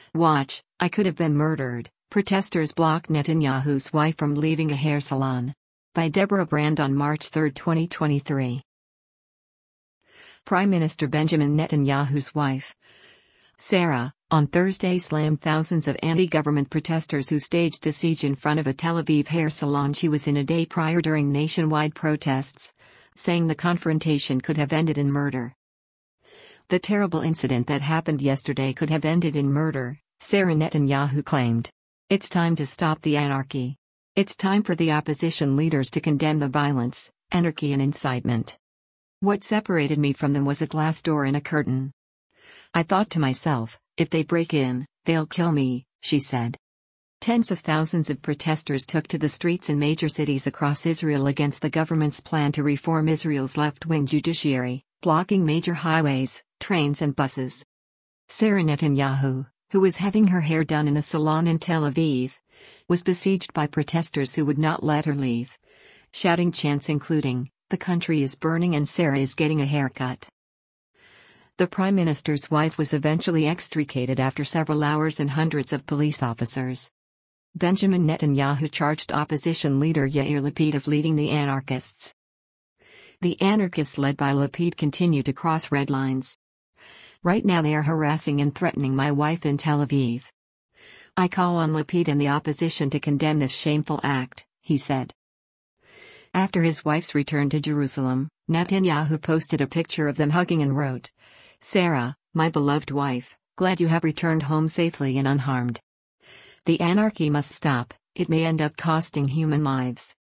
Watch, I could have been murdered. Protesters block Netanyahu's wife from leaving a hair salon. By Deborah Brand on March 3, 2023. Prime Minister Benjamin Netanyahu's wife, Sarah, on Thursday slammed thousands of anti-government protesters who staged a siege in front of a Tel Aviv hair salon she was in a day prior during nationwide protests, saying the confrontation could have ended in murder. The terrible incident that happened yesterday could have ended in murder, Sarah Netanyahu claimed. It's time to stop the anarchy. It's time for the opposition leaders to condemn the violence, anarchy and incitement. What separated me from them was a glass door and a curtain. I thought to myself, if they break in, they'll kill me, she said. Tens of thousands of protesters took to the streets in major cities across Israel against the government's plan to reform Israel's left-wing judiciary, blocking major highways, trains and buses. Sarah Netanyahu, who was having her hair done in a salon in Tel Aviv, was besieged by protesters who would not let her leave, shouting chants including, "The country is burning and Sarah is getting a haircut." The Prime Minister's wife was eventually extricated after several hours and hundreds of police officers. Benjamin Netanyahu charged opposition leader Yair Lapid of leading the anarchists. The anarchists led by Lapid continue to cross red lines. Right now they are harassing and threatening my wife in Tel Aviv. I call on Lapid and the opposition to condemn this shameful act, he said. After his wife's return to Jerusalem, Netanyahu posted a picture of them hugging and wrote, "Sarah, my beloved wife, glad you have returned home safely and unharmed. The anarchy must stop, it may end up costing human lives."